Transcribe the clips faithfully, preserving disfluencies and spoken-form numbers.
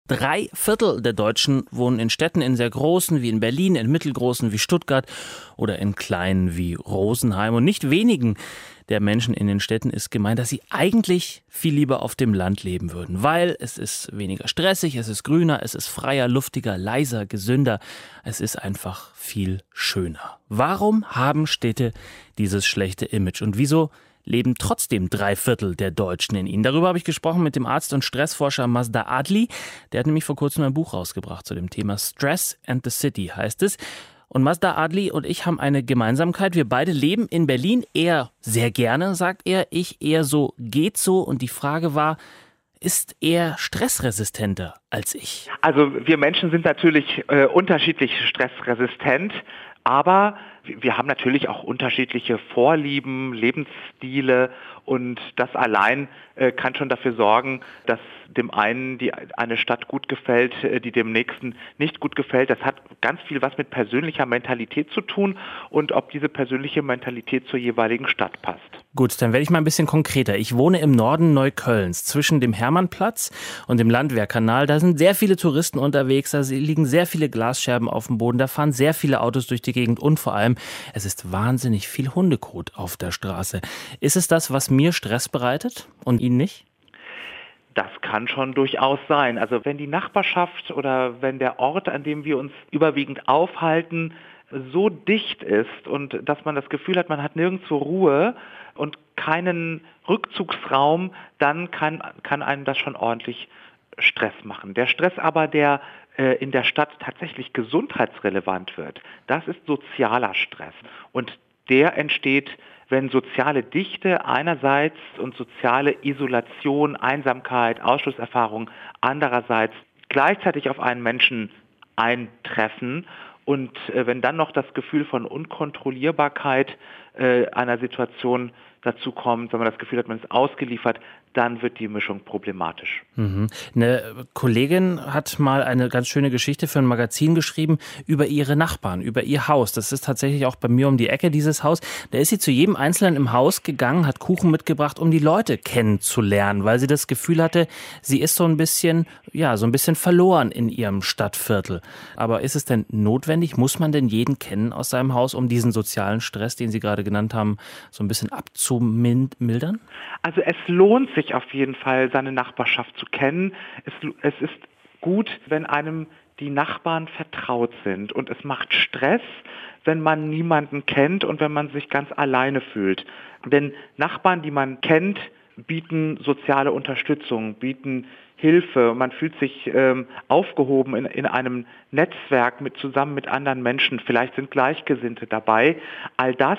Drei Viertel der Deutschen wohnen in Städten, in sehr großen wie in Berlin, in mittelgroßen wie Stuttgart oder in kleinen wie Rosenheim. Und nicht wenigen der Menschen in den Städten ist gemeint, dass sie eigentlich viel lieber auf dem Land leben würden. Weil es ist weniger stressig, es ist grüner, es ist freier, luftiger, leiser, gesünder. Es ist einfach viel schöner. Warum haben Städte dieses schlechte Image? Und wieso leben trotzdem drei Viertel der Deutschen in ihnen? Darüber habe ich gesprochen mit dem Arzt und Stressforscher Mazda Adli. Der hat nämlich vor kurzem ein Buch rausgebracht zu dem Thema Stress and the City, heißt es. Und Mazda Adli und ich haben eine Gemeinsamkeit. Wir beide leben in Berlin, er sehr gerne, sagt er, ich eher so, geht so. Und die Frage war, ist er stressresistenter als ich? Also wir Menschen sind natürlich äh, unterschiedlich stressresistent, aber wir haben natürlich auch unterschiedliche Vorlieben, Lebensstile und das allein äh, kann schon dafür sorgen, dass dem einen die eine Stadt gut gefällt, äh, die dem nächsten nicht gut gefällt. Das hat ganz viel was mit persönlicher Mentalität zu tun und ob diese persönliche Mentalität zur jeweiligen Stadt passt. Gut, dann werde ich mal ein bisschen konkreter. Ich wohne im Norden Neuköllns, zwischen dem Hermannplatz und dem Landwehrkanal. Da sind sehr viele Touristen unterwegs, da liegen sehr viele Glasscherben auf dem Boden, da fahren sehr viele Autos durch die Gegend und vor allem, es ist wahnsinnig viel Hundekot auf der Straße. Ist es das, was mir Stress bereitet und Ihnen nicht? Das kann schon durchaus sein. Also wenn die Nachbarschaft oder wenn der Ort, an dem wir uns überwiegend aufhalten, so dicht ist und dass man das Gefühl hat, man hat nirgendwo Ruhe und keinen Rückzugsraum, dann kann, kann einem das schon ordentlich Stress machen. Der Stress aber, der äh, in der Stadt tatsächlich gesundheitsrelevant wird, das ist sozialer Stress. Und der entsteht, wenn soziale Dichte einerseits und soziale Isolation, Einsamkeit, Ausschlusserfahrung andererseits gleichzeitig auf einen Menschen eintreffen. Und äh, wenn dann noch das Gefühl von Unkontrollierbarkeit äh, einer Situation dazu kommt, wenn man das Gefühl hat, man ist ausgeliefert, dann wird die Mischung problematisch. Mhm. Eine Kollegin hat mal eine ganz schöne Geschichte für ein Magazin geschrieben über ihre Nachbarn, über ihr Haus. Das ist tatsächlich auch bei mir um die Ecke, dieses Haus. Da ist sie zu jedem Einzelnen im Haus gegangen, hat Kuchen mitgebracht, um die Leute kennenzulernen, weil sie das Gefühl hatte, sie ist so ein bisschen, ja, so ein bisschen verloren in ihrem Stadtviertel. Aber ist es denn notwendig? Muss man denn jeden kennen aus seinem Haus, um diesen sozialen Stress, den Sie gerade genannt haben, so ein bisschen abzumildern? Also es lohnt sich auf jeden Fall, seine Nachbarschaft zu kennen. Es, es ist gut, wenn einem die Nachbarn vertraut sind. Und es macht Stress, wenn man niemanden kennt und wenn man sich ganz alleine fühlt. Denn Nachbarn, die man kennt, bieten soziale Unterstützung, bieten Hilfe. Man fühlt sich ähm, aufgehoben in, in einem Netzwerk mit, zusammen mit anderen Menschen. Vielleicht sind Gleichgesinnte dabei. All das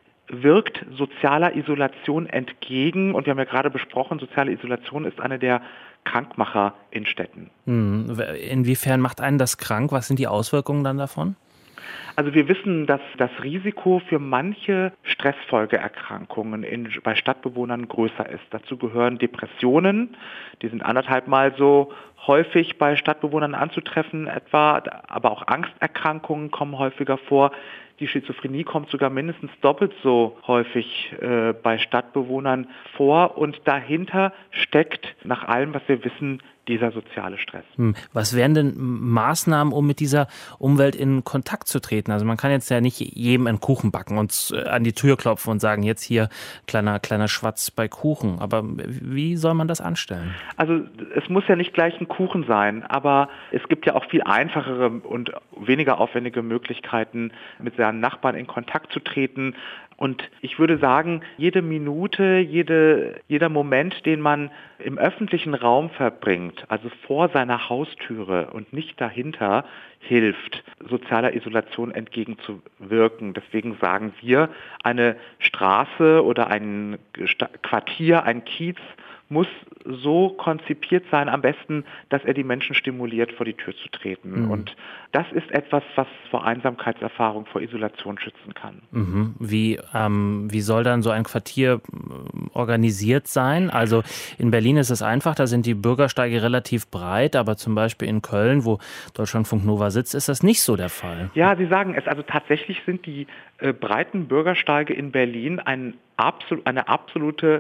wirkt sozialer Isolation entgegen. Und wir haben ja gerade besprochen, soziale Isolation ist eine der Krankmacher in Städten. Inwiefern macht einen das krank? Was sind die Auswirkungen dann davon? Also wir wissen, dass das Risiko für manche Stressfolgeerkrankungen in, bei Stadtbewohnern größer ist. Dazu gehören Depressionen, die sind anderthalb Mal so häufig bei Stadtbewohnern anzutreffen etwa, aber auch Angsterkrankungen kommen häufiger vor. Die Schizophrenie kommt sogar mindestens doppelt so häufig äh, bei Stadtbewohnern vor und dahinter steckt nach allem, was wir wissen, dieser soziale Stress. Was wären denn Maßnahmen, um mit dieser Umwelt in Kontakt zu treten? Also man kann jetzt ja nicht jedem einen Kuchen backen und an die Tür klopfen und sagen, jetzt hier kleiner, kleiner Schwatz bei Kuchen. Aber wie soll man das anstellen? Also es muss ja nicht gleich ein Kuchen sein, aber es gibt ja auch viel einfachere und weniger aufwendige Möglichkeiten, mit seinen Nachbarn in Kontakt zu treten. Und ich würde sagen, jede Minute, jede, jeder Moment, den man im öffentlichen Raum verbringt, also vor seiner Haustüre und nicht dahinter, hilft, sozialer Isolation entgegenzuwirken. Deswegen sagen wir, eine Straße oder ein Quartier, ein Kiez muss so konzipiert sein, am besten, dass er die Menschen stimuliert, vor die Tür zu treten. Mhm. Und das ist etwas, was vor Einsamkeitserfahrung, vor Isolation schützen kann. Mhm. Wie, ähm, wie soll dann so ein Quartier organisiert sein? Also in Berlin ist es einfach, da sind die Bürgersteige relativ breit, aber zum Beispiel in Köln, wo Deutschlandfunk Nova sitzt, ist das nicht so der Fall. Ja, Sie sagen es, also tatsächlich sind die äh, breiten Bürgersteige in Berlin ein, absol- eine absolute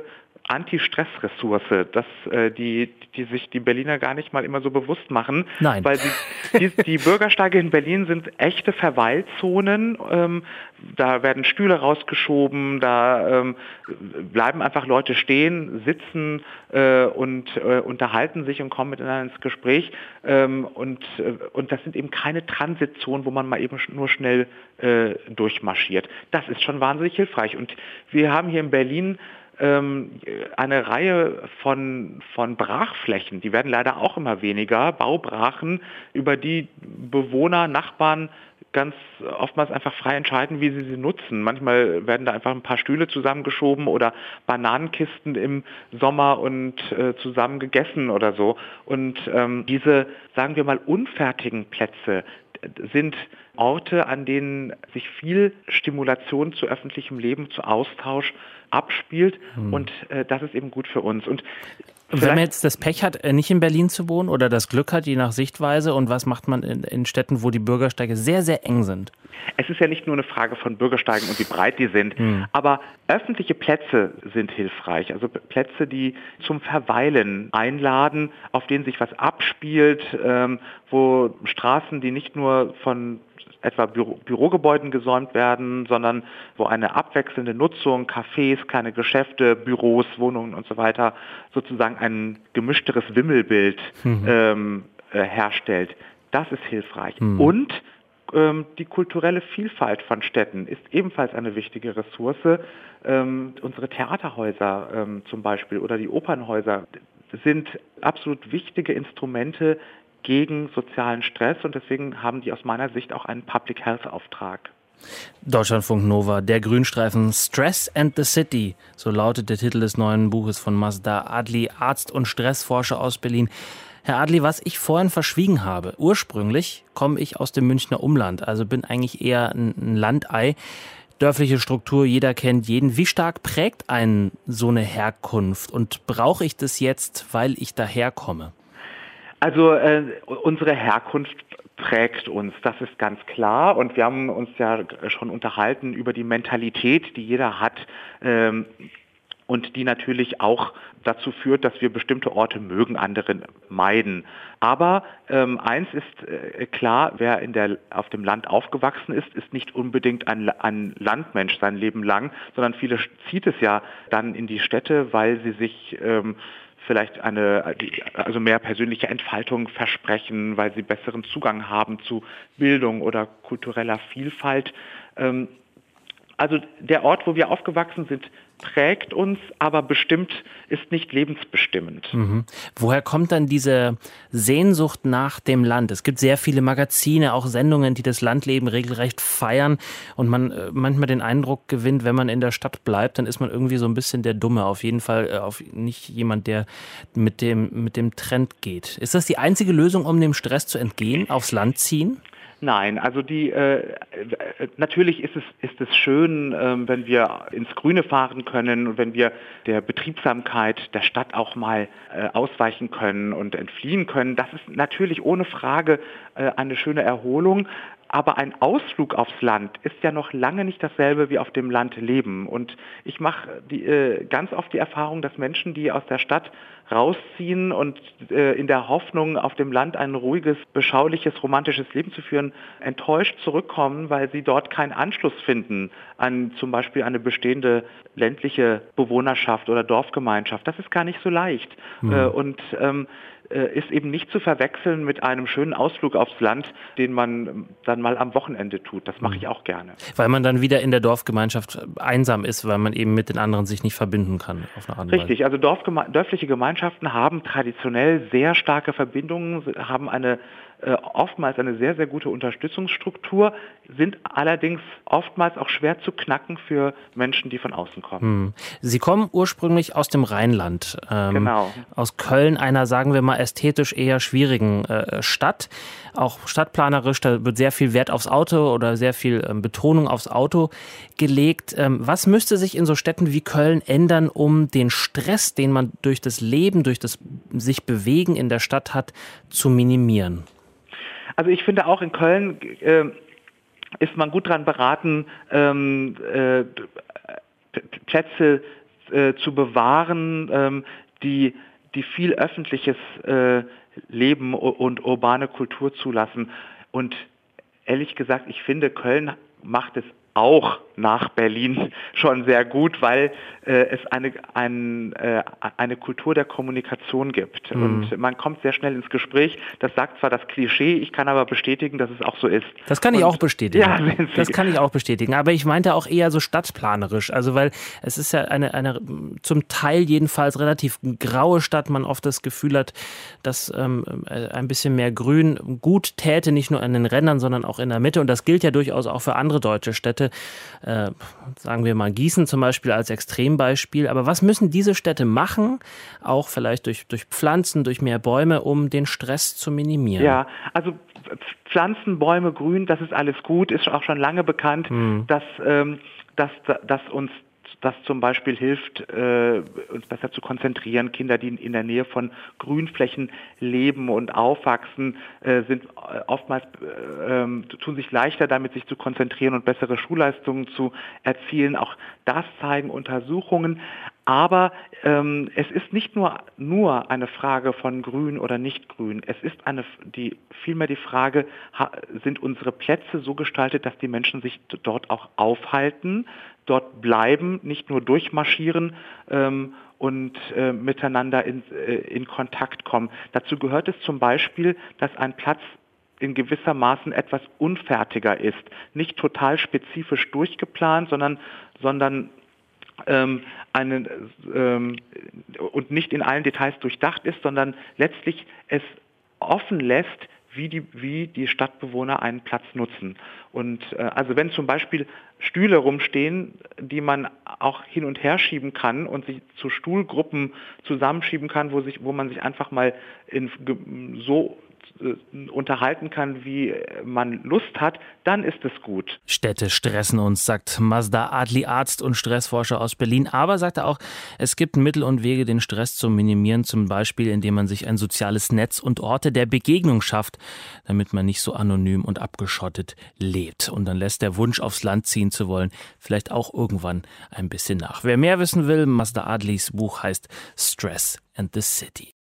Anti-Stress-Ressource, dass äh, die, die sich die Berliner gar nicht mal immer so bewusst machen. Nein. Weil sie, die, die Bürgersteige in Berlin sind echte Verweilzonen. Ähm, da werden Stühle rausgeschoben, da ähm, bleiben einfach Leute stehen, sitzen äh, und äh, unterhalten sich und kommen miteinander ins Gespräch. Ähm, und, äh, und das sind eben keine Transitzonen, wo man mal eben nur schnell äh, durchmarschiert. Das ist schon wahnsinnig hilfreich. Und wir haben hier in Berlin eine Reihe von, von Brachflächen, die werden leider auch immer weniger, Baubrachen, über die Bewohner, Nachbarn ganz oftmals einfach frei entscheiden, wie sie sie nutzen. Manchmal werden da einfach ein paar Stühle zusammengeschoben oder Bananenkisten im Sommer und äh, zusammen gegessen oder so. Und ähm, diese, sagen wir mal, unfertigen Plätze sind Orte, an denen sich viel Stimulation zu öffentlichem Leben, zu Austausch abspielt. Hm. Und äh, das ist eben gut für uns. Und wenn man jetzt das Pech hat, nicht in Berlin zu wohnen oder das Glück hat, je nach Sichtweise, und was macht man in, in Städten, wo die Bürgersteige sehr, sehr eng sind? Es ist ja nicht nur eine Frage von Bürgersteigen und wie breit die sind, hm. aber öffentliche Plätze sind hilfreich. Also Plätze, die zum Verweilen einladen, auf denen sich was abspielt, ähm, wo Straßen, die nicht nur von etwa Büro, Bürogebäuden gesäumt werden, sondern wo eine abwechselnde Nutzung, Cafés, kleine Geschäfte, Büros, Wohnungen und so weiter sozusagen ein gemischteres Wimmelbild mhm. ähm, äh, herstellt. Das ist hilfreich. Mhm. Und ähm, die kulturelle Vielfalt von Städten ist ebenfalls eine wichtige Ressource. Ähm, unsere Theaterhäuser ähm, zum Beispiel oder die Opernhäuser sind absolut wichtige Instrumente gegen sozialen Stress, und deswegen haben die aus meiner Sicht auch einen Public Health Auftrag. Deutschlandfunk Nova, der Grünstreifen Stress and the City, so lautet der Titel des neuen Buches von Masdar Adli, Arzt und Stressforscher aus Berlin. Herr Adli, was ich vorhin verschwiegen habe, ursprünglich komme ich aus dem Münchner Umland, also bin eigentlich eher ein Landei. Dörfliche Struktur, jeder kennt jeden. Wie stark prägt einen so eine Herkunft, und brauche ich das jetzt, weil ich daherkomme? Also äh, unsere Herkunft prägt uns, das ist ganz klar, und wir haben uns ja schon unterhalten über die Mentalität, die jeder hat, ähm, und die natürlich auch dazu führt, dass wir bestimmte Orte mögen, andere meiden. Aber ähm, eins ist äh, klar, wer in der, auf dem Land aufgewachsen ist, ist nicht unbedingt ein, ein Landmensch sein Leben lang, sondern viele zieht es ja dann in die Städte, weil sie sich ähm, vielleicht eine, also mehr persönliche Entfaltung versprechen, weil sie besseren Zugang haben zu Bildung oder kultureller Vielfalt. Also der Ort, wo wir aufgewachsen sind, prägt uns, aber bestimmt ist nicht lebensbestimmend. Mhm. Woher kommt dann diese Sehnsucht nach dem Land? Es gibt sehr viele Magazine, auch Sendungen, die das Landleben regelrecht feiern, und man äh, manchmal den Eindruck gewinnt, wenn man in der Stadt bleibt, dann ist man irgendwie so ein bisschen der Dumme. Auf jeden Fall äh, auf nicht jemand, der mit dem, mit dem Trend geht. Ist das die einzige Lösung, um dem Stress zu entgehen, aufs Land ziehen? Nein, also die äh, natürlich ist es ist es schön, äh, wenn wir ins Grüne fahren können und wenn wir der Betriebsamkeit der Stadt auch mal äh, ausweichen können und entfliehen können. Das ist natürlich ohne Frage äh, eine schöne Erholung. Aber ein Ausflug aufs Land ist ja noch lange nicht dasselbe wie auf dem Land leben. Und ich mache die, äh, ganz oft die Erfahrung, dass Menschen, die aus der Stadt rausziehen und äh, in der Hoffnung, auf dem Land ein ruhiges, beschauliches, romantisches Leben zu führen, enttäuscht zurückkommen, weil sie dort keinen Anschluss finden an zum Beispiel eine bestehende ländliche Bewohnerschaft oder Dorfgemeinschaft. Das ist gar nicht so leicht. Mhm. Äh, und ähm, ist eben nicht zu verwechseln mit einem schönen Ausflug aufs Land, den man dann mal am Wochenende tut. Das mache ich auch gerne. Weil man dann wieder in der Dorfgemeinschaft einsam ist, weil man eben mit den anderen sich nicht verbinden kann. Auf eine Art und Weise. Richtig, also Dorfgeme- dörfliche Gemeinschaften haben traditionell sehr starke Verbindungen, haben eine äh, oftmals eine sehr, sehr gute Unterstützungsstruktur, sind allerdings oftmals auch schwer zu knacken für Menschen, die von außen kommen. Hm. Sie kommen ursprünglich aus dem Rheinland, ähm, genau. aus Köln, einer, sagen wir mal, ästhetisch eher schwierigen äh, Stadt, auch stadtplanerisch, da wird sehr viel Wert aufs Auto oder sehr viel ähm, Betonung aufs Auto gelegt. Ähm, was müsste sich in so Städten wie Köln ändern, um den Stress, den man durch das Leben, durch das sich Bewegen in der Stadt hat, zu minimieren? Also ich finde auch in Köln äh, ist man gut daran beraten, ähm, äh, Plätze äh, zu bewahren, ähm, die, die viel öffentliches äh, Leben und urbane Kultur zulassen. Und ehrlich gesagt, ich finde, Köln macht es auch nach Berlin schon sehr gut, weil äh, es eine, ein, äh, eine Kultur der Kommunikation gibt. Mhm. Und man kommt sehr schnell ins Gespräch. Das sagt zwar das Klischee, ich kann aber bestätigen, dass es auch so ist. Das kann Und, ich auch bestätigen. Ja, das kann ich auch bestätigen. Aber ich meinte auch eher so stadtplanerisch. Also weil es ist ja eine, eine zum Teil jedenfalls relativ graue Stadt. Man oft das Gefühl hat, dass ähm, ein bisschen mehr Grün gut täte, nicht nur an den Rändern, sondern auch in der Mitte. Und das gilt ja durchaus auch für andere deutsche Städte. Äh, sagen wir mal Gießen zum Beispiel als Extrembeispiel. Aber was müssen diese Städte machen, auch vielleicht durch, durch Pflanzen, durch mehr Bäume, um den Stress zu minimieren? Ja, also Pflanzen, Bäume, Grün, das ist alles gut, ist auch schon lange bekannt, hm. dass, ähm, dass, dass uns das zum Beispiel hilft, äh, uns besser zu konzentrieren. Kinder, die in der Nähe von Grünflächen leben und aufwachsen, äh, sind oftmals äh, äh, tun sich leichter damit, sich zu konzentrieren und bessere Schulleistungen zu erzielen. Auch das zeigen Untersuchungen. Aber ähm, es ist nicht nur, nur eine Frage von Grün oder nicht Grün. Es ist eine, die, vielmehr die Frage, ha, sind unsere Plätze so gestaltet, dass die Menschen sich dort auch aufhalten, dort bleiben, nicht nur durchmarschieren ähm, und äh, miteinander in, äh, in Kontakt kommen. Dazu gehört es zum Beispiel, dass ein Platz in gewisser Maßen etwas unfertiger ist. Nicht total spezifisch durchgeplant, sondern, sondern ähm, einen, ähm, und nicht in allen Details durchdacht ist, sondern letztlich es offen lässt, wie die, wie die Stadtbewohner einen Platz nutzen. Und äh, also wenn zum Beispiel Stühle rumstehen, die man auch hin und her schieben kann und sich zu Stuhlgruppen zusammenschieben kann, wo sich, wo man sich einfach mal in, so unterhalten kann, wie man Lust hat, dann ist es gut. Städte stressen uns, sagt Mazda Adli, Arzt und Stressforscher aus Berlin. Aber, sagt er auch, es gibt Mittel und Wege, den Stress zu minimieren, zum Beispiel, indem man sich ein soziales Netz und Orte der Begegnung schafft, damit man nicht so anonym und abgeschottet lebt. Und dann lässt der Wunsch, aufs Land ziehen zu wollen, vielleicht auch irgendwann ein bisschen nach. Wer mehr wissen will, Mazda Adlis Buch heißt Stress and the City.